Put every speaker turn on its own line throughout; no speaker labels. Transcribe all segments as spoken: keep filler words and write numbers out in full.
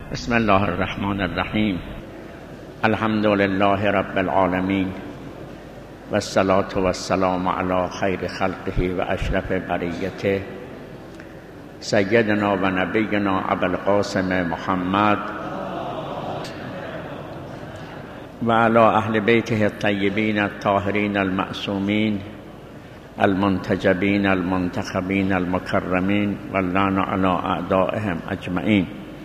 بسم الله الرحمن الرحیم. الحمد لله رب العالمین و الصلاة و السلام علی خیر خلقه و اشرف بریته سیدنا و نبینا ابوالقاسم محمد و علی اهل بیته الطیبین الطاهرین المعصومین المنتجبین المنتخبین المکرمین واللعن علی اعدائهم اجمعین.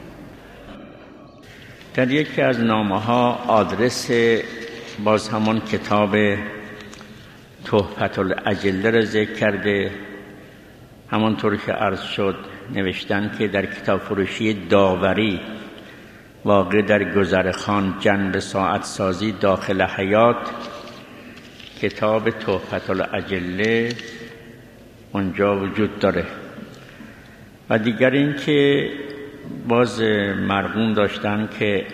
در یکی از نامه‌ها آدرس باز همون کتاب تحفة الاجله را ذکر کرده. همانطور که عرض شد نوشتن که در کتاب فروشی داوری واقع در گذرخان جنب ساعت سازی داخل حیات کتاب تحفة الاجله اونجا وجود داره. و دیگر این که باز مرغوم داشتن که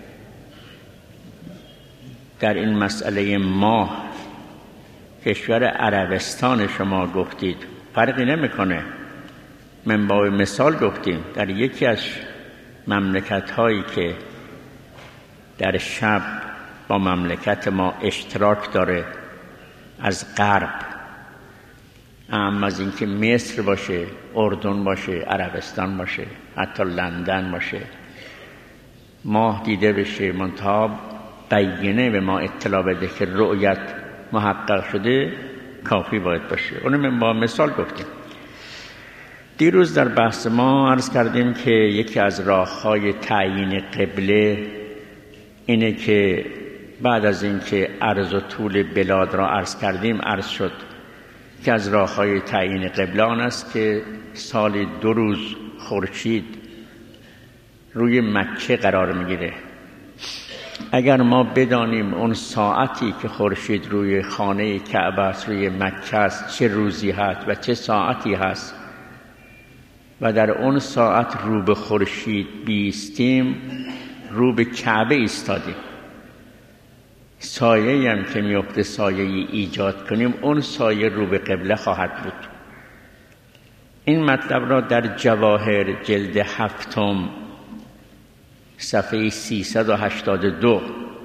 در این مسئله ماه کشور عربستان شما گفتید، فرقی نمیکنه. من با مثال گفتیم در یکی از مملکت هایی که در شب با مملکت ما اشتراک داره از غرب، اما از اینکه مصر باشه، اردن باشه، عربستان باشه، حتی لندن باشه، ماه دیده بشه منتها بینه به ما اطلاع بده که رؤیت محقق شده، کافی باید باشه. اونو من با مثال گفتیم. دیروز در بحث ما عرض کردیم که یکی از راه‌های تعیین قبله اینه که بعد از اینکه عرض و طول بلاد را عرض کردیم، عرض شد که از راه‌های تعیین قبله آن است که سال دو روز خورشید روی مکه قرار میگیره. اگر ما بدانیم اون ساعتی که خورشید روی خانه کعبه است، روی مکه است، چه روزی هست و چه ساعتی هست و در اون ساعت رو به خورشید بیستیم، رو به کعبه ایستادیم، سایه‌ای هم که میفته سایه‌ای ایجاد کنیم، اون سایه رو به قبله خواهد بود. این مطلب را در جواهر جلد هفتم صفحه سیصد و هشتاد و دو،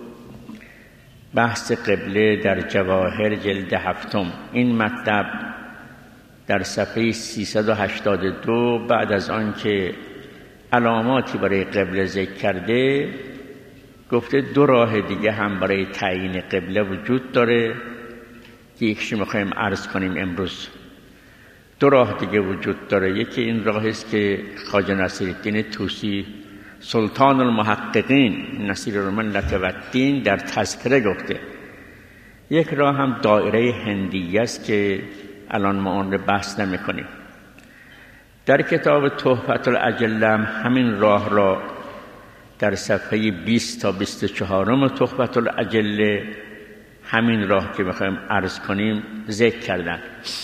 بحث قبله در جواهر جلد هفتم، این مطلب در صفحه سیصد و هشتاد و دو بعد از آن که علاماتی برای قبله ذکر کرده، گفته دو راه دیگه هم برای تعیین قبله وجود داره که یکیش میخوایم عرض کنیم امروز. دو راه دیگه وجود داره. یکی این راه است که خواجه نصیرالدین طوسی سلطان المحققین نصیر الملت و الدین در تذکره گفته. یک راه هم دایره هندیه است که الان ما اون رو بحث نمی کنیم. در کتاب تحفة الاجله هم همین راه را در صفحه بیست تا بیست و چهار تحفة الاجله همین راه که میخوایم عرض کنیم ذکر کردن.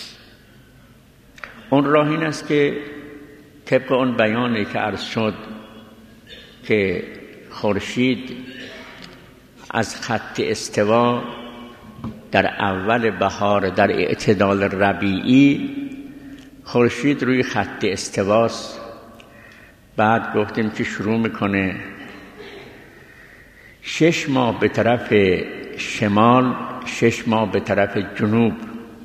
اون راه این است که طبق اون بیانی که عرض شد که خورشید از خط استوا در اول بهار در اعتدال ربیعی خورشید روی خط استواست. بعد گفتیم که شروع میکنه شش ماه به طرف شمال، شش ماه به طرف جنوب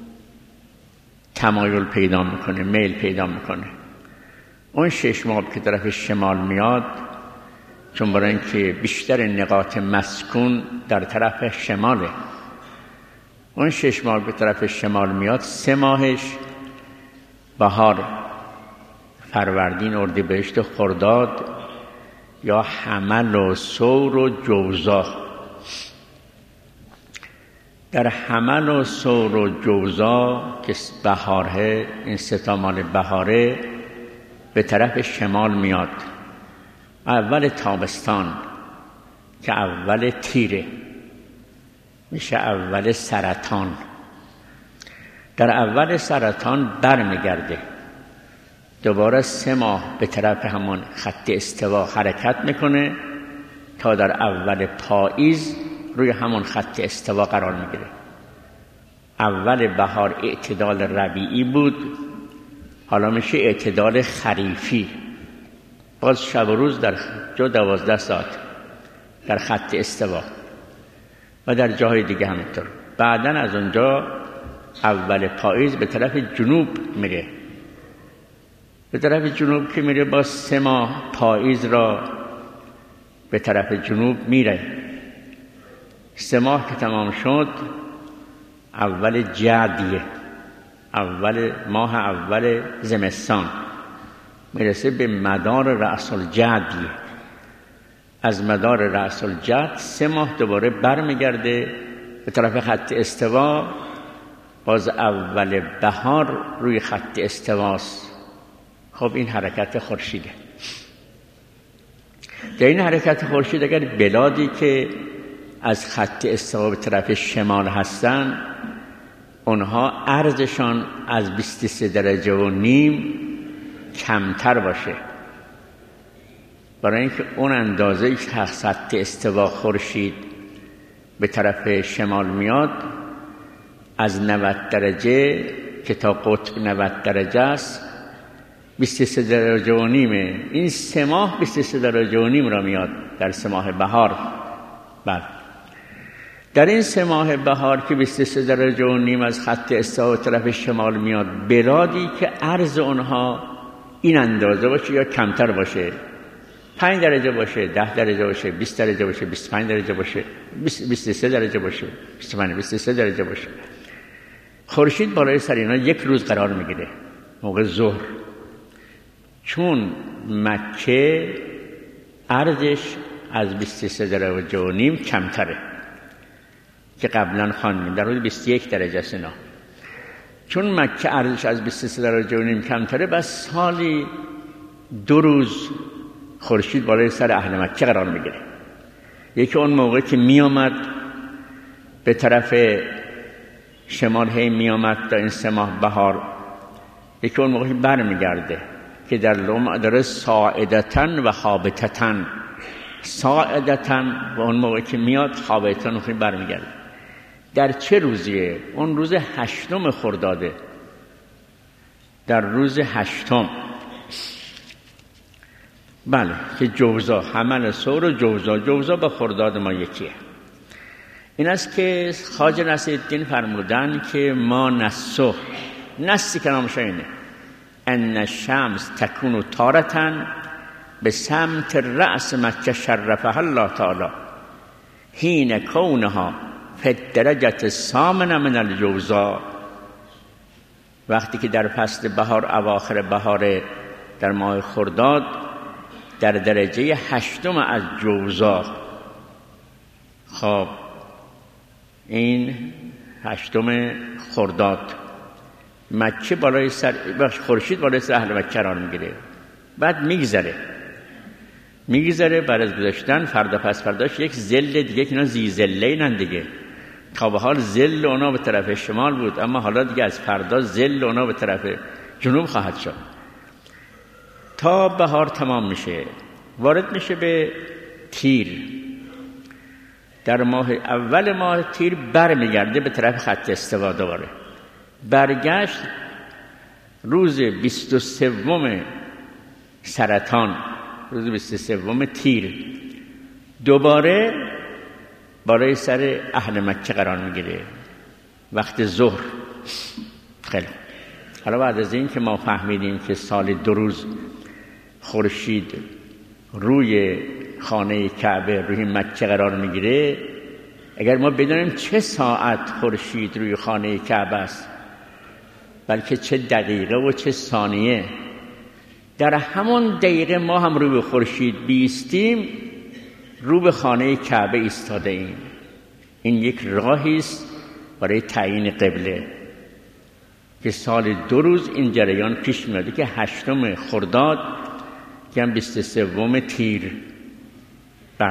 تمایل پیدا میکنه، میل پیدا میکنه. اون شش ماه که طرف شمال میاد، چون برای اینکه بیشتر نقاط مسکون در طرف شماله، اون شش ماه به طرف شمال میاد، سه ماهش بهار، فروردین، اردیبهشت، خرداد یا حمل و ثور و جوزا. در حمل و ثور و جوزا که بهاره، این سه تا مال بهاره، به طرف شمال میاد. اول تابستان که اول تیره میشه اول سرطان. در اول سرطان برمیگرده، دوباره سه ماه به طرف همون خط استوا حرکت میکنه تا در اول پاییز روی همون خط استوا قرار میگیره. اول بهار اعتدال ربیعی بود، حالا میشه اعتدال خریفی. باز شب و روز در جو دوازده ساعت در خط استوا و در جاهای دیگه همینطور. بعدن از اونجا اول پاییز به طرف جنوب میره. به طرف جنوب که میره با سه ماه پاییز را به طرف جنوب میره. سه ماه که تمام شد اول جدیه، اول ماه اول زمستان میرسه به مدار رأس الجدیه. از مدار رأس الجد سه ماه دوباره برمیگرده به طرف خط استوا. باز اول بهار روی خط استواست. خب این حرکت خورشیده. در این حرکت خورشید اگر بلادی که از خط استوا به طرف شمال هستن اونها عرضشان از بیست و سه درجه و نیم کمتر باشه، برای اینکه اون اندازه که خط استوا خورشید به طرف شمال میاد از نود درجه که تا قطب نود درجه است بیست و سه درجه و نیمه. این سه ماه بیست و سه درجه و نیم را میاد در سه ماه بهار. بله، در این سه ماه بهار که بیست و سه درجه و نیم از خط استوا به طرف شمال میاد، بلادی که عرض اونها این اندازه باشه یا کمتر باشه، پنج درجه باشه، ده درجه باشه، بیست درجه باشه، بیست و پنج درجه باشه، بیست و سه درجه باشه، بیست و پنج بیست و سه درجه باشه، خورشید بالای سر اینا یک روز قرار میگیره موقع ظهر. چون مکه عرضش از بیست و سه درجه و نیم کمتره که قبلا خواندیم، در حدود بیست و یک درجه است اینا. چون مکه عرضش از بیست و سه درجه و نیم کمتره، بس سالی دو روز خورشید بالای سر اهل مکه قرار میگیره. یکی اون موقع که می آمد به طرف شمال هی می آمد تا این سه ماه بهار، یکی اون موقع بر میگرده که در لوم داره ساعدتن و حابتتن. ساعدتن و اون موقع که میاد، حابتتن و بر میگرده. در چه روزیه؟ اون روز هشتم خرداده. در روز هشتم، بله، که جوزا، حمل سور و جوزا، جوزا با خرداد ما یکیه. این است که خواجه نصیرالدین فرمودن که ما نسو نسی که نامش اینه ان الشمس تکون تارتن به سمت رأس مکه شرفها الله تعالی حین کونها فی الدرجة الثامنة من الجوزا. وقتی که در فصل بهار، اواخر بهار، در ماه خرداد، در درجه هشتم از جوزا. خب این هشتم خرداد مکه بالای سر خورشید بالای سر اهل مکه قرار میگیره. بعد میگذره میگذره بعد از گذشتن فردا پس فرداش یک ظل دیگه که اینا زی ظله اینن دیگه. تا به حال ظل اونا به طرف شمال بود، اما حالا دیگه از فردا ظل اونا به طرف جنوب خواهد شد. تا بهار تمام میشه وارد میشه به تیر. در ماه اول ماه تیر بر میگرده به طرف خط استوا. دوباره برگشت روز بیست و سوم سرطان، روز بیست و سوم تیر، دوباره بالای سر اهل مکه قرار میگیره وقت ظهر. خیلی حالا بعد از این که ما فهمیدیم که سال دو روز خورشید روی خانه کعبه، روی مکه قرار میگیره، اگر ما بدانیم چه ساعت خورشید روی خانه کعبه است، بلکه چه دقیقه و چه ثانیه، در همون دقیقه ما هم روی خورشید بیستیم، رو به خانه کعبه ایستاده ایم. این یک راهی است برای تعیین قبله که سال دو روز این جریان پیش میاد که هشتم خرداد که هم بیست و سوم تیر. بله،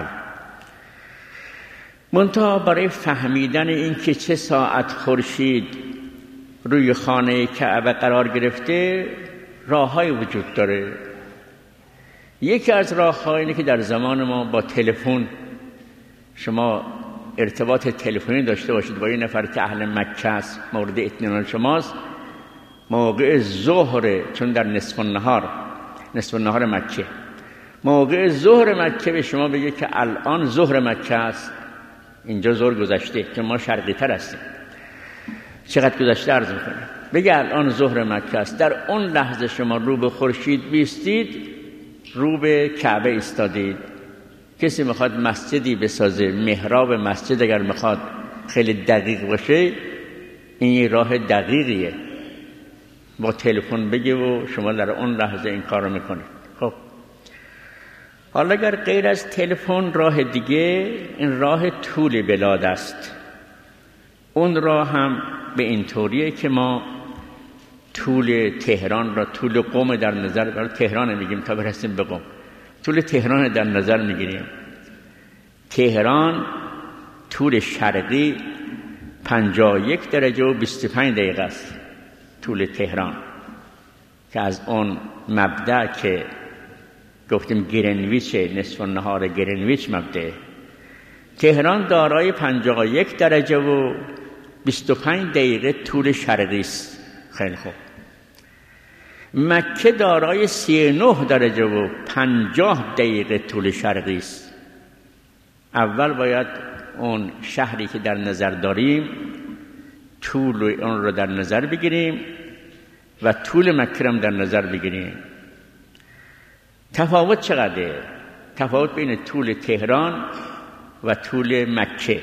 منتها برای فهمیدن این که چه ساعت خورشید روی خانه کعبه قرار گرفته راه‌های وجود داره. یکی از راه‌ها اینه که در زمان ما با تلفن شما ارتباط تلفنی داشته باشید با یه نفر که اهل مکه است، مورد اطمینان شماست، موقع ظهر، چون در نصف النهار نصف النهار مکه موقع ظهر مکه به شما بگه که الان ظهر مکه است، اینجا ظهر گذشته که ما شرقی تر هستیم، چقدر گذشته عرض میکنه، بگه الان ظهر مکه است. در اون لحظه شما رو به خورشید بیستید، رو به کعبه ایستادید. کسی میخواد مسجدی بسازه، محراب مسجد اگر میخواد خیلی دقیق باشه، این یه راه دقیقیه، با تلفن بگه و شما در اون لحظه این کار رو میکنید. خب حالا اگر غیر از تلفن راه دیگه، این راه طول بلاد است. اون راه هم به این طوریه که ما طول تهران را، طول قم در نظر، برای تهران میگیم تا برسیم به قم، طول تهران در نظر میگیریم. تهران طول شرقی پنجاه و یک درجه و بیست و پنج دقیقه است، طول تهران، که از اون مبدأ که گفتیم گرینویچ، نصف النهار گرینویچ مبدأ، تهران دارای پنجاه و یک درجه و بیست و پنج دقیقه طول شرقی است. خیلی خوب. مکه دارای سی و نه درجه و پنجاه دقیقه طول شرقی است. اول باید اون شهری که در نظر داریم طول اون رو در نظر بگیریم و طول مکه رو در نظر بگیریم. تفاوت چقدره؟ تفاوت بین طول تهران و طول مکه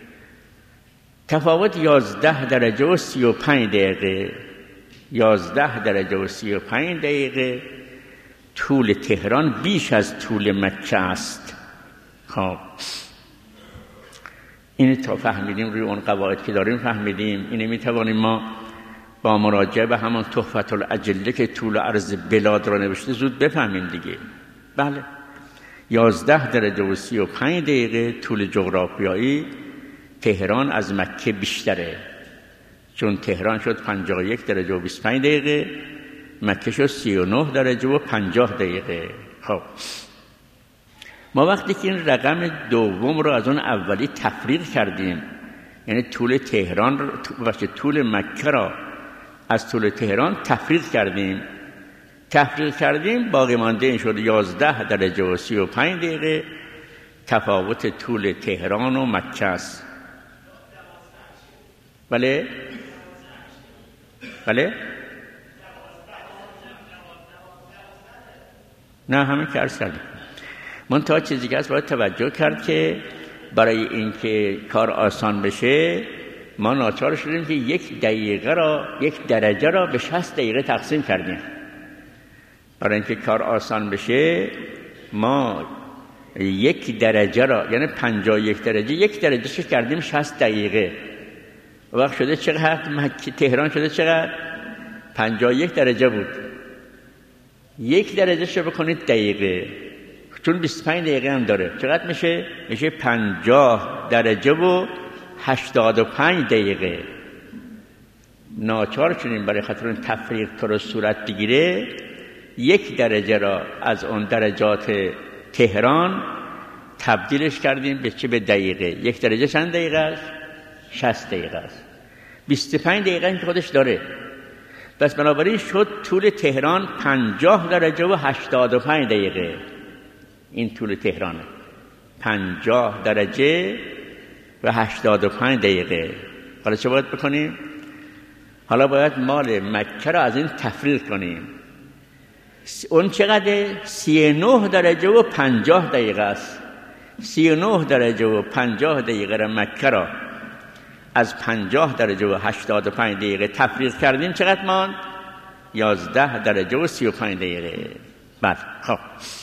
تفاوت یازده درجه و سی و پنج دقیقه. یازده درجه و سی و پنج دقیقه طول تهران بیش از طول مکه است. خب اینو تا فهمیدیم، روی اون قواعد که داریم فهمیدیم، اینه میتوانیم ما با مراجعه به همون تحفة الاجله که طول و عرض بلاد را نوشته زود بفهمیم دیگه. بله، یازده درجه و سی و پنج دقیقه طول جغرافیایی تهران از مکه بیشتره، چون تهران شد پنجاه و یک درجه و بیست و پنج دقیقه، مکه شد سی و نه درجه و پنجاه دقیقه. خب ما وقتی که این رقم دوم رو از اون اولی تفریق کردیم، یعنی طول تهران رو، باشه طول مکه را از طول تهران تفریق کردیم تفریق کردیم باقی مانده این شد یازده درجه و سی و پنج دقیقه تفاوت طول تهران و مکه است. بله بله نه، همه که عرض کردیم. منتها چیزی که هست باید توجه کرد که برای اینکه کار آسان بشه ما ناچار شدیم که یک دقیقه را، یک درجه را به شصت دقیقه تقسیم کردیم. برای اینکه کار آسان بشه ما یک درجه را، یعنی پنجاه و یک درجه، یک درجه شو کردیم شصت دقیقه. وقت شده چقدر؟ مکه تهران شده چقدر؟ پنجاه و یک درجه بود. یک درجه شو بکنید دقیقه، چون بیست و پنج دقیقه هم داره، چقدر میشه؟ میشه پنجاه درجه و هشتاد و پنج دقیقه. ناچار شدیم برای خاطر اون تفریق تو رو صورت بگیره یک درجه را از اون درجات تهران تبدیلش کردیم به چه؟ به دقیقه. یک درجه چند دقیقه است؟ شصت دقیقه است. بیست و پنج دقیقه این خودش داره. پس بنابراین شد طول تهران پنجاه درجه و هشتاد و پنج دقیقه. این طول تهرانه، پنجاه درجه و هشتاد و پنج دقیقه. حالا چه باید بکنیم؟ حالا باید مال مکه را از این تفریق کنیم. اون چقدر؟ سی و نه درجه و پنجاه دقیقه است. سی و نه درجه و پنجاه دقیقه را مکه را از پنجاه درجه و هشتاد و پنج دقیقه تفریق کردیم، چقدر ماند؟ یازده درجه و سی و پنج دقیقه. بله، خب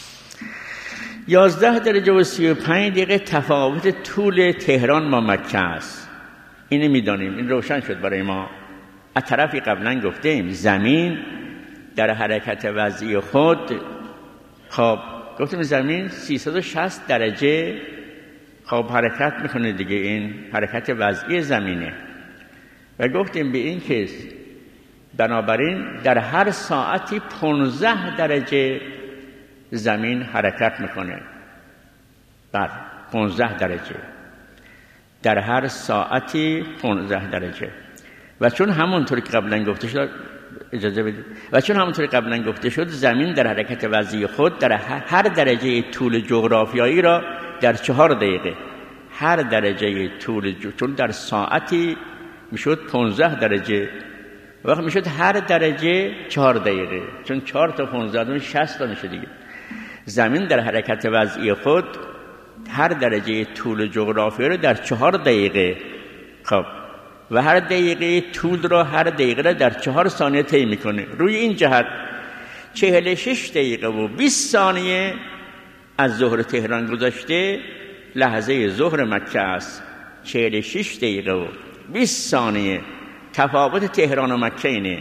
یازده درجه و سی و پنج دقیقه تفاوت طول تهران با مکه است. اینو میدانیم، این روشن شد برای ما. از طرفی قبلا گفتیم زمین در حرکت وضعی خود، خب گفتیم زمین سیصد و شصت درجه خب حرکت میکنه دیگه، این حرکت وضعی زمینه. و گفتیم به این که بنابراین در هر ساعتی پانزده درجه زمین حرکت میکنه. بله، پانزده درجه در هر ساعتی، پانزده درجه. و چون همونطور که قبلا گفته شد اجازه بدید. و چون همونطور قبلا گفته شد زمین در حرکت وضعی خود در هر درجه طول جغرافیایی را در چهار دقیقه هر درجه طول جو... چون در ساعتی میشد پانزده درجه وقت میشد هر درجه چهار دقیقه چون چهار تا پانزده شصت تا میشه دیگه. زمین در حرکت وضعی خود هر درجه طول جغرافیایی را در چهار دقیقه خب و هر دقیقه طول را هر دقیقه را در چهار ثانیه طی میکنه. روی این جهت چهل و شش دقیقه و بیست ثانیه از ظهر تهران گذشته لحظه ظهر مکه است. چهل و شش دقیقه و بیست ثانیه. تفاوت تهران و مکه اینه.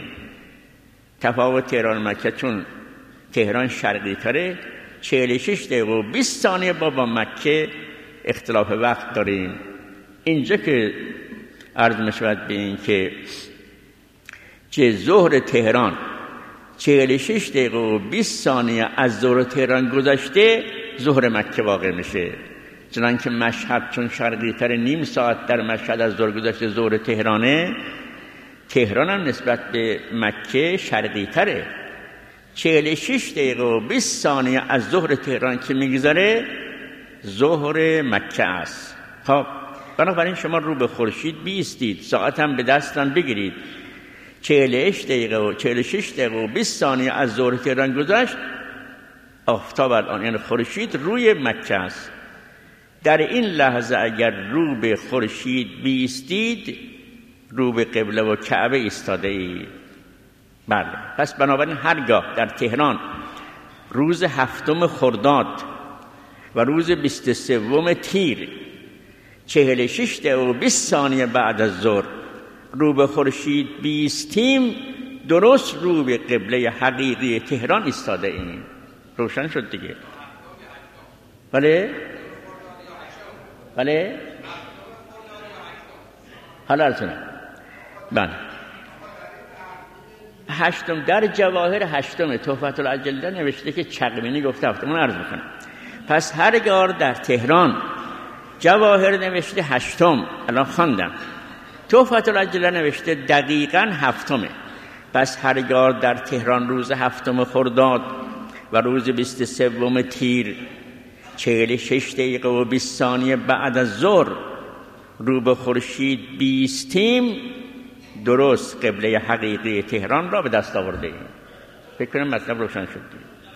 تفاوت تهران و مکه چون تهران شرقی تره چهل و شش دقیقه و بیست ثانیه با با مکه اختلاف وقت داریم. اینجا که عرض می‌شود به این که چه ظهر تهران چهل و شش دقیقه و بیست ثانیه از ظهر تهران گذشته ظهر مکه واقع میشه. چنانکه مشهد چون شرقی تر نیم ساعت در مشهد از ظهر گذشته ظهر تهرانه، تهران هم نسبت به مکه شرقی تره. چهل و شش دقیقه و بیست ثانیه از ظهر تهران که میگذره ظهر مکه است. خب بنابراین شما رو به خورشید بیستید، ساعت هم به دستان بگیرید. چهل و شش دقیقه و چهل و شش دقیقه و بیست ثانیه از ظهر تهران گذشت، آفتاب الان یعنی خورشید روی مکه است. در این لحظه اگر رو به خورشید بیستید رو به قبله و کعبه ایستاده اید. بله، پس بنابراین هرگاه در تهران روز هفتم خرداد و روز بیست و سوم تیر چهل و شش دقیقه و بیست ثانیه بعد از ظهر رو به خورشید بیستیم، درست رو به قبله حقیقی تهران ایستاده ایم. روشن شد دیگه؟ بله؟ بله؟ حالا ارزونه بله هشتم در جواهر هشتم تحفة العجله نوشته که چقمینی گفته هفتم. من عرض میکنم پس هرگاه در تهران جواهر نوشته هشتم، الان خواندم، تحفة العجله نوشته دقیقاً هفتمه. پس هرگاه در تهران روز هفتم خرداد و روز بیست و سوم تیر چهل و شش دقیقه و بیست ثانیه بعد از ظهر رو به خورشید بیستیم، درست قبله حقیقی تهران را به دست آورده ایم. فکر کنم مطلب روشن شد.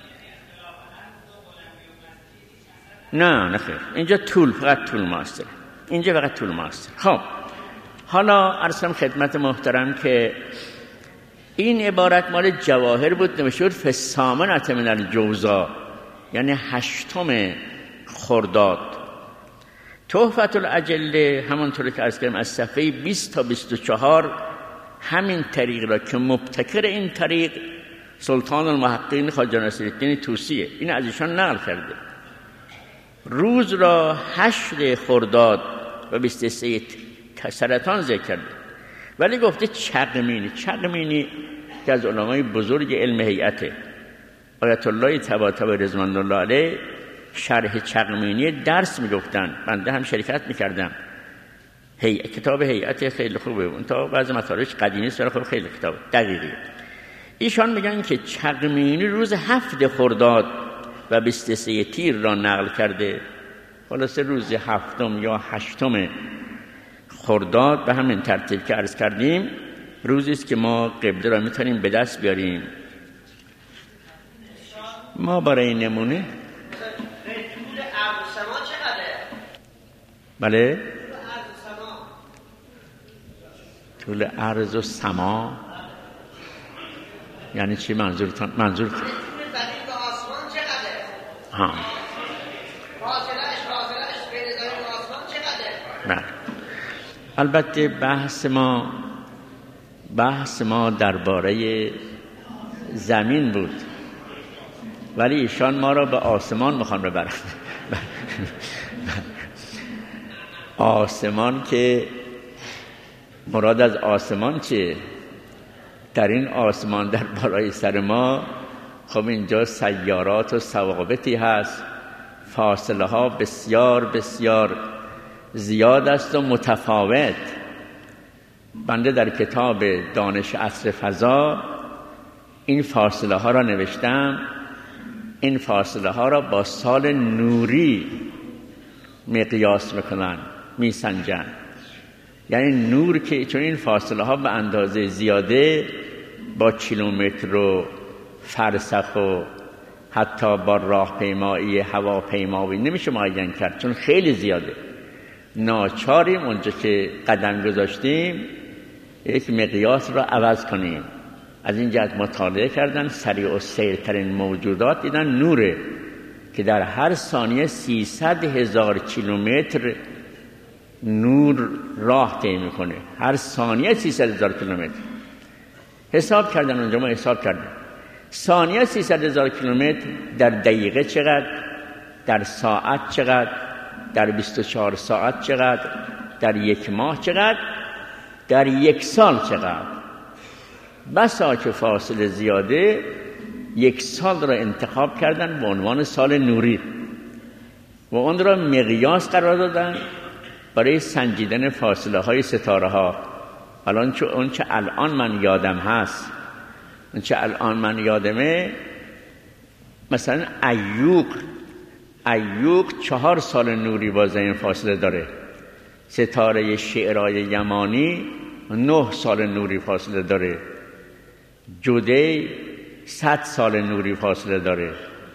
نه نه خیر، اینجا طول فقط طول ماستر، اینجا فقط طول ماستر. خب حالا عرضم خدمت محترم که این عبارت مال جواهر بود، نوشته بود فسامنت من الجوزا، یعنی هشتم خرداد. تحفة العجله همونطور که عرض کردم از صفحه بیست تا بیست و چهار همین طریق را که مبتکر این طریق سلطان المحققین خواجه نصیرالدین طوسیه، این از ایشان نقل کرده. روز را هشت خرداد و بیست و سه سرطان ذکر کرده، ولی گفته چقمینی. چقمینی که از علمای بزرگ علم هیئته، آیت الله طباطبایی رضوان الله علیه شرح چقمینی درس میگفتن، بنده هم شرکت میکردم. هی کتاب هیئت خیلی خوبه، اون تا بعضی مطالبش قدیمی است، خب خیلی کتاب دقیقی. ایشان میگن که چقمینی روز هفت خرداد و بیست و سه تیر را نقل کرده. خلاصه روز هفتم یا هشتم خرداد به همین ترتیب که عرض کردیم روزی است که ما قبله را میتونیم به دست بیاریم. ما برای نمونه بله طول عرض و سما یعنی چی منظورتون؟ منظور طول زمین به آسمان چقدره؟ ها فاصله‌اش فاصله‌اش بین زمین و آسمان چقدره؟ نه البته بحث ما بحث ما درباره زمین بود، ولی ایشان ما را به آسمان میخوان ببرن. آسمان که مراد از آسمان چیه؟ در این آسمان در بالای سر ما خب اینجا سیارات و ثوابتی هست، فاصله ها بسیار بسیار زیاد است و متفاوت. بنده در کتاب دانش عصر فضا این فاصله ها را نوشتم. این فاصله ها را با سال نوری مقیاس میکنن، میسنجن. یعنی نور که چون این فاصله ها به اندازه زیاده با کیلومتر و فرسخ و حتی با راهپیمایی هواپیمایی نمیشه معین کرد، چون خیلی زیاده. ناچاریم اونجا که قدم گذاشتیم یک مقیاس را عوض کنیم. از این جهت مطالعه کردن، سریع و سیرترین موجودات دیدن نوره که در هر ثانیه سیصد هزار کیلومتر نور راه طی میکنه. هر ثانیه سیصد هزار کیلومتر حساب کردن. اونجا ما حساب کردن ثانیه سیصد هزار کیلومتر در دقیقه چقدر، در ساعت چقدر، در بیست و چهار ساعت چقدر، در یک ماه چقدر، در یک سال چقدر. بسا که فاصله زیاده یک سال را انتخاب کردن به عنوان سال نوری و اون را مقیاس قرار دادن برای سنجیدن فاصله های ستاره ها. الان چه اون چه الان من یادم هست، اون چه الان من یادمه، مثلا ایوق ایوق چهار سال نوری باز این فاصله داره. ستاره شعرای یمانی نه سال نوری فاصله داره. جوده صد سال نوری فاصله داره.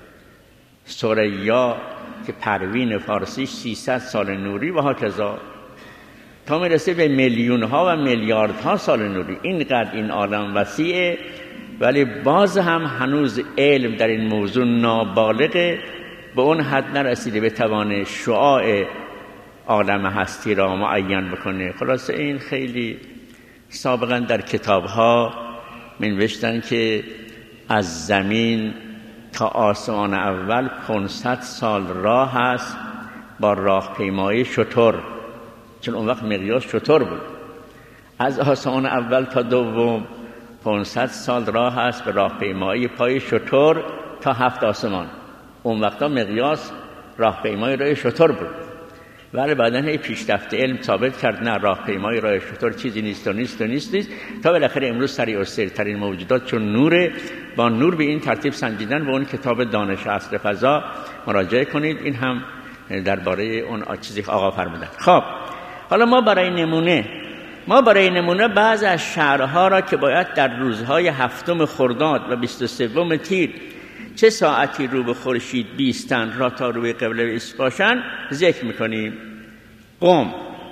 ثریا که پروین فارسی سیصد سال نوری و هاکذا تا میرسه به میلیون ها و میلیارد ها سال نوری. اینقدر این عالم وسیعه، ولی باز هم هنوز علم در این موضوع نابالغه، به اون حد نرسیده بتوانه شعاع عالم هستی را معین بکنه. خلاصه این خیلی سابقا در کتاب ها منوشتن که از زمین تا آسمان اول پانصد سال راه هست با راهپیمایی شتر، چون اون وقت مقیاس شتر بود. از آسمان اول تا دوم پانصد سال راه هست به راهپیمایی پای شتر تا هفت آسمان. اون وقتا مقیاس راهپیمایی راه شتر بود، ولی بعداً هی پیشرفت علم ثابت کرد نه، راهپیمایی راه شتر چیزی نیست و نیست و نیست نیست تا بالاخره امروز سریع و سیرترین موجودات چون نوره، با نور به این ترتیب سنجیدن. و اون کتاب دانش عصر فضا مراجعه کنید، این هم درباره اون چیزی که آقا فرمودن. خب حالا ما برای نمونه ما برای نمونه بعض از شهرها را که باید در روزهای هفتم خرداد و بیست و سوم تیر چه ساعتی رو به خورشید بیستند را تا روی قبله ایست باشند ذکر میکنیم. قم،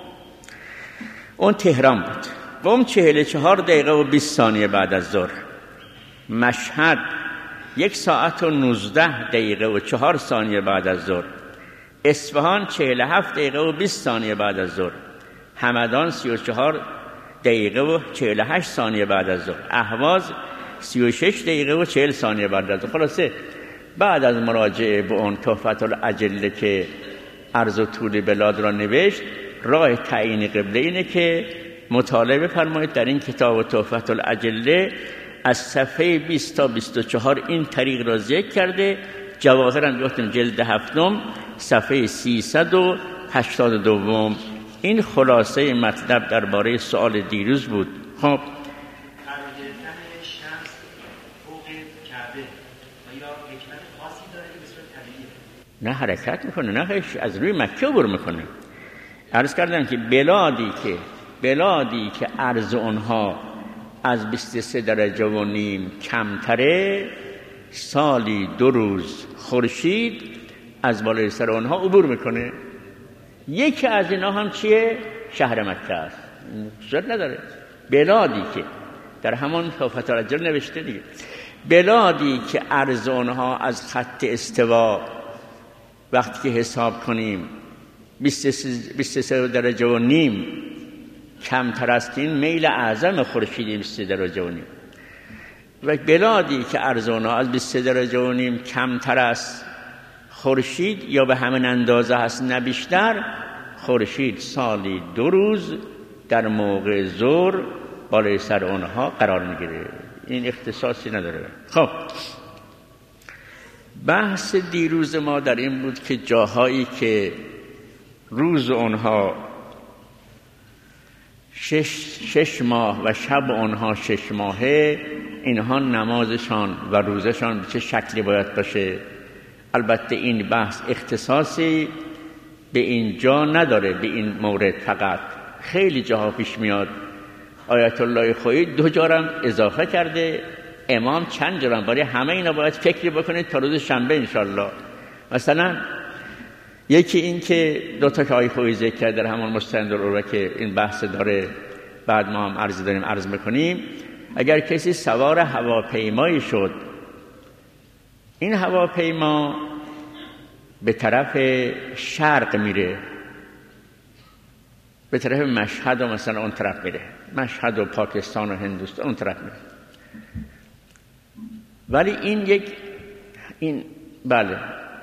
اون تهران بود. قم چهل و چهار دقیقه و بیست ثانیه بعد از ظهر. مشهد یک ساعت و نوزده دقیقه و چهار ثانیه بعد از ظهر. اصفهان چهل و هفت دقیقه و بیست ثانیه بعد از ظهر. همدان سی و چهار دقیقه و چهل و هشت ثانیه بعد از ظهر. اهواز سی و شش دقیقه و چهل ثانیه بعد از ظهر. خلاصه بعد از مراجعه به اون تحفة الاجله که عرض و طول بلاد را نوشت، راه تعیین قبله اینه که مطالعه بفرمایید در این کتاب تحفة الاجله از صفحه بیست تا بیست و چهار این طریق را ذکر کرده. جواهر هم گفتیم جلد هفتم صفحه سیصد و هشتاد و دو. این خلاصه مطلب درباره سوال دیروز بود. خب نه حرکت میکنه، نه از روی مکه عبور میکنه. عرض کردم که بلادی که بلادی که عرض اونها از بیست و سه درجه و نیم کمتره، سالی دو روز خورشید از بالای سر اونها عبور میکنه. یکی از اینا هم چیه؟ شهر مکه است. صورت نداره. بلادی که در همان تحفة الاجله نوشته دیگه، بلادی که عرض اونها از خط استوا وقتی که حساب کنیم بیست و سه درجه و نیم کمتر است، این میل اعظم خورشید بیست و سه درجه و نیم. و بلادی که عرض اونها از بیست و سه درجه و نیم کمتر است خورشید یا به همین اندازه هست نه بیشتر، خورشید سالی دو روز در موقع ظهر بالای سر اونها قرار میگیره. این اختصاصی نداره. خب بحث دیروز ما در این بود که جاهایی که روز اونها شش, شش ماه و شب آنها شش ماهه، اینها نمازشان و روزشان به چه شکلی باید باشه. البته این بحث اختصاصی به اینجا نداره، به این مورد فقط خیلی جاها پیش میاد. آیت الله خویی دو جارم اضافه کرده، امام چند جارم. برای همه اینا باید فکری بکنید تا روز شنبه انشالله. مثلا یکی این که دو تا که آیه خویی ذکر کرده در همون مستندالعروه که این بحث داره، بعد ما هم عرض داریم عرض میکنیم. اگر کسی سوار هواپیمایی شد، این هواپیما به طرف شرق میره، به طرف مشهد و مثلا اون طرف میره، مشهد و پاکستان و هندوستان اون طرف میره، ولی این یک این بله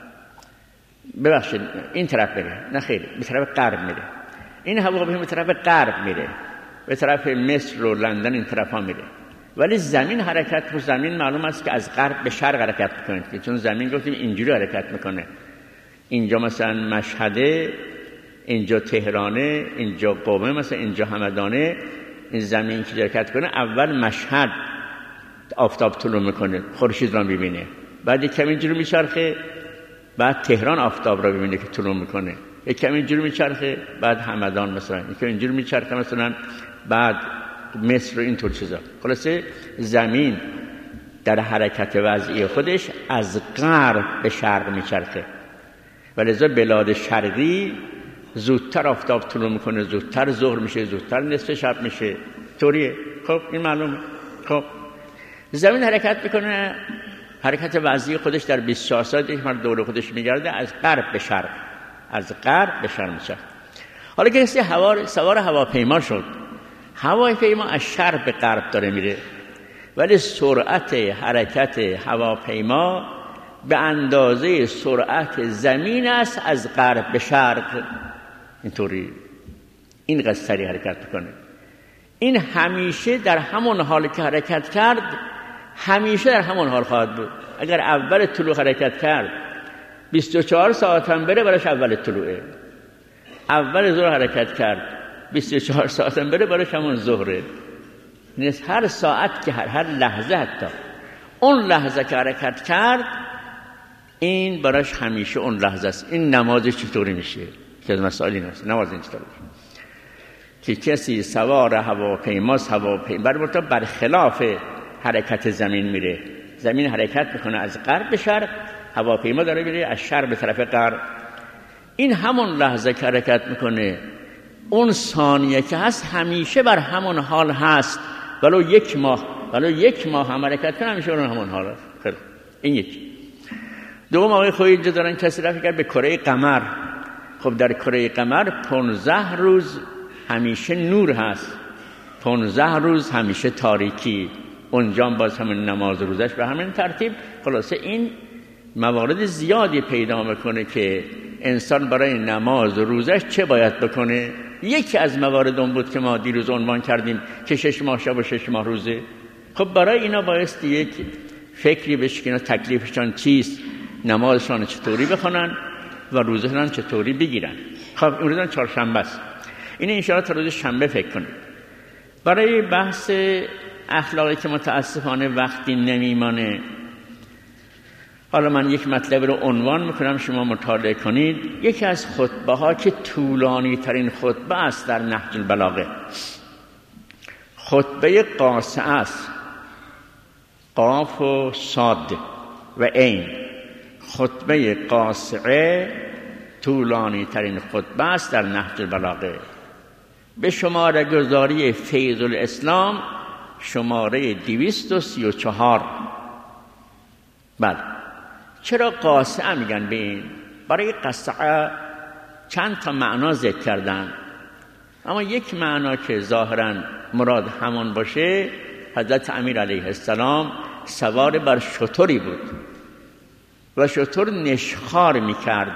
ببخشید این طرف میره، نه خیلی به طرف غرب میره. این هواپیما به طرف غرب میره، به طرف مصر و لندن این طرف ها میره، ولی زمین حرکت، زمین معلوم است که از غرب به شرق حرکت میکنه، چون زمین گفتیم اینجوری حرکت میکنه. اینجا مثلا مشهده، اینجا تهرانه، اینجا قم، مثلا اینجا همدانه. این زمین که حرکت کنه اول مشهد آفتاب طلوع میکنه، خورشید را میبینه، بعد یک کمی اینجوری میچرخه، بعد تهران آفتاب را ببینه که طلوع میکنه، یک کمی اینجوری میچرخه، بعد همدان مثلا یک کمی اینجوری میچرخه، مثلا بعد مصر و اینطور چیزا. خلاصه زمین در حرکت وضعی خودش از غرب به شرق میچرخه، ولذا بلاد شرقی زودتر آفتاب طلوع میکنه، زودتر ظهر میشه، زودتر نصف شب میشه، طوریه. خب این معلومه. خب زمین حرکت میکنه، حرکت وضعی خودش در بیست و چهار ساعت یک مرتبه دور خودش میگرده، از غرب به شرق، از غرب به شرق میشه. حالا که کسی هوار سوار هواپیما شد، هواپیما از شرق به غرب داره میره، ولی سرعت حرکت هواپیما به اندازه سرعت زمین است از غرب به شرق. اینطوری این قدر سریع حرکت میکنه. این همیشه در همون حال که حرکت کرد، همیشه در همون حال خواهد بود. اگر اول طلوع حرکت کرد، بیست و چهار ساعت هم بره براش اول طلوعه. اول ظهر حرکت کرد، بیست و چهار ساعت هم بره براش همون ظهره. نیست هر ساعت که هر هر لحظه، حتی اون لحظه که حرکت کرد، این براش همیشه اون لحظه است. این نمازش چطوری میشه که از مسائل این است. نماز این چطور که کسی سوار هواپیماست، هواپیما بر برخلاف حرکت زمین میره، زمین حرکت میکنه از غرب به شرق، هواپیما داره میره از شرق به طرف غرب. این همون لحظه که حرکت میکنه، اون ثانیه که هست همیشه بر همون حال هست، ولو یک ماه ولو یک ماه هم حرکت کنه همیشه بر همون حال هست. خیلی این یکی. دوم آقای خویی اینجا دارن کسی رفت کرد به کره قمر. خب در کره قمر پانزده روز همیشه نور هست، پانزده روز همیشه تاریکی، اونجا باز همین نماز روزش به همین ترتیب. خلاصه این موارد زیادی پیدا میکنه که انسان برای نماز روزش چه باید بکنه. یکی از موارد اون بود که ما دیروز عنوان کردیم که شش ماه شب و شش ماه روزه. خب برای اینا بایستی یک فکری بشه که اینا تکلیفشان چیست، نمازشان چطوری بخونن و روزشان چطوری بگیرن. خب این روزان چهارشنبه است، این انشاءالله تا روز شنبه فکر کنید. برای بحث اخلاقی که متاسفانه وقتی نمیمانه، حالا من یک مطلب رو عنوان میکنم شما مطالعه کنید. یکی از خطبه ها که طولانی ترین خطبه است در نهج البلاغه، خطبه قاصعه است، قاف و صاد و عین. خطبه قاصعه طولانی ترین خطبه است در نهج البلاغه. به شماره گذاری فیض الاسلام شماره دویست و سی و چهار. بله. چرا قاصعه میگن به این؟ برای قاصعه چند تا معنا ذکر کردن، اما یک معنا که ظاهرا مراد همون باشه، حضرت امیر علیه السلام سوار بر شتری بود و شتر نشخوار میکرد.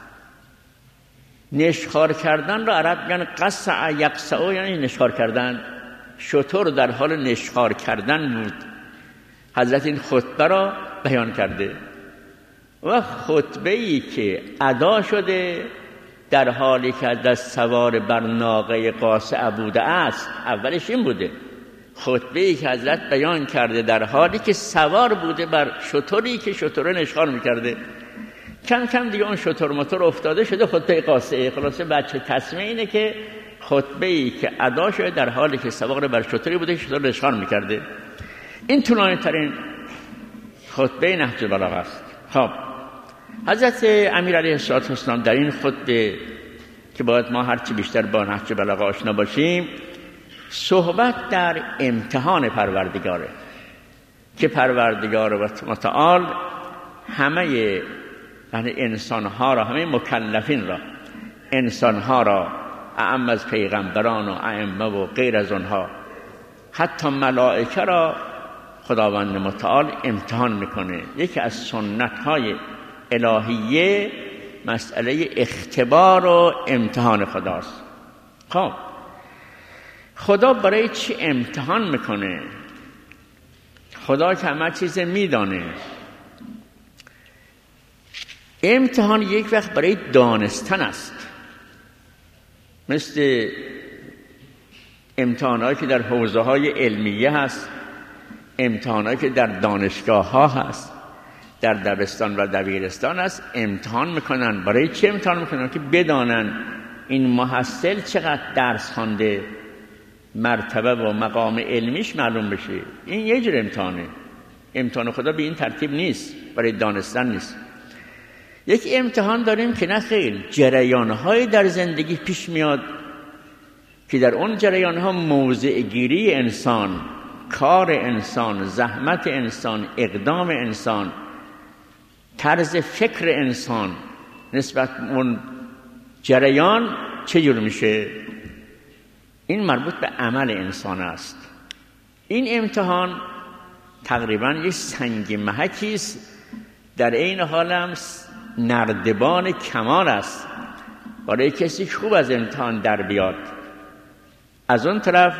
نشخوار کردن را عرب میگن قصع یقصع، یعنی نشخوار کردن. شتر در حال نشخوار کردن بود. حضرت این خطبه را بیان کرده و خطبه‌ای که ادا شده در حالی که دست سوار بر ناقه قاصعه بوده است. اولش این بوده، خطبه‌ای که حضرت بیان کرده در حالی که سوار بوده بر شتری که شتر نشخوار میکرده. کم کم دیگه اون شتر موتور افتاده شده خطبه قاصعه. خلاصه بچه تصمیه اینه که خطبه‌ای که ادا شده در حالی که سوار بر شتری بوده که شتر نشخوار میکرده. این طولانی ترین خطبه نهج البلاغه است. خب حضرت امیر علیه السلام در این خطبه که باید ما هرچی بیشتر با نهج البلاغه آشنا باشیم، صحبت در امتحان پروردگاره که پروردگار متعال همه یعنی انسانها را، همه مکلفین را، انسانها را، اعم از پیغمبران و ائمه و غیر از آنها، حتی ملائکه را خداوند متعال امتحان میکنه. یکی از سنت های الهیه مسئله اختبار و امتحان خداست. خب خدا برای چی امتحان میکنه؟ خدا که همه چیز میدانه. امتحان یک وقت برای دانستن است، مثل امتحانایی که در حوزه های علمیه هست، امتحانایی که در دانشگاه ها هست، در دبستان و دبیرستان هست. امتحان میکنن. برای چی امتحان میکنن؟ که بدانن این محصل چقدر درس خوانده، مرتبه و مقام علمیش معلوم بشه. این یه جور امتحانه. امتحان خدا به این ترتیب نیست، برای دانستن نیست. یک امتحان داریم که نه خیر، جریان‌های در زندگی پیش میاد که در اون جریان‌ها موضع گیری انسان، کار انسان، زحمت انسان، اقدام انسان، طرز فکر انسان نسبت اون جریان چه جور میشه. این مربوط به عمل انسان است. این امتحان تقریبا یک سنگ محکی است، در این حال هم نردبان کمال است برای کسی که خوب از امتحان در بیاد. از اون طرف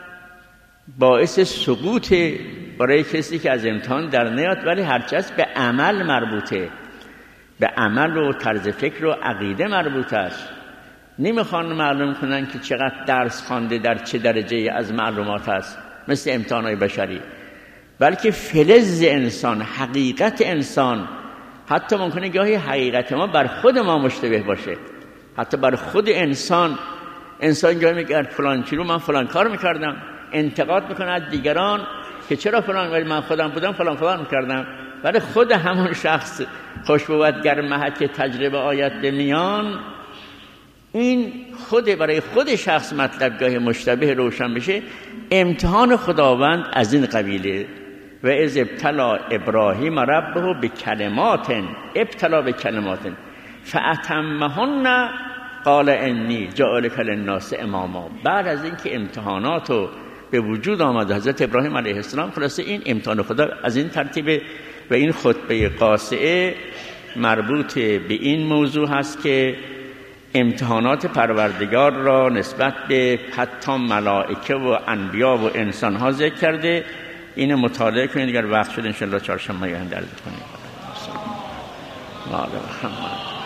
باعث سقوط برای کسی که از امتحان در نیاد، ولی هرچند به عمل مربوطه، به عمل و طرز فکر و عقیده مربوط است. نمیخوان معلوم کنن که چقدر درس خوانده، در چه درجه از معلومات است، مثل امتحانات بشری، بلکه فلز انسان، حقیقت انسان. حتی ممکنه گاهی حقیقت ما بر خود ما مشتبه باشه، حتی بر خود انسان. انسان گاهی میگه فلان چیزو من فلان کار میکردم، انتقاد میکنه از دیگران که چرا فلان، ولی من خودم بودم فلان فلان میکردم. ولی خود همون شخص خوشبوتگر محک تجربه آیت میان، این خود برای خود شخص مطلب گاهی مشتبه روشن بشه. امتحان خداوند از این قبیله. و از ابتلا ابراهیم ربه به کلمات، ابتلا به کلمات فاتمهن قال انی جعلک للناس اماما. بعد از اینکه امتحاناتو به وجود آمد حضرت ابراهیم علیه السلام، خلاصه این امتحان خدا از این ترتیب. و این خطبه قاصعه مربوط به این موضوع هست که امتحانات پروردگار را نسبت به حتی ملائکه و انبیا و انسان ها ذکر کرده. این مطالعه کنید، اگر وقت شد انشاءالله چهارشنبه آینده عرض کنیم.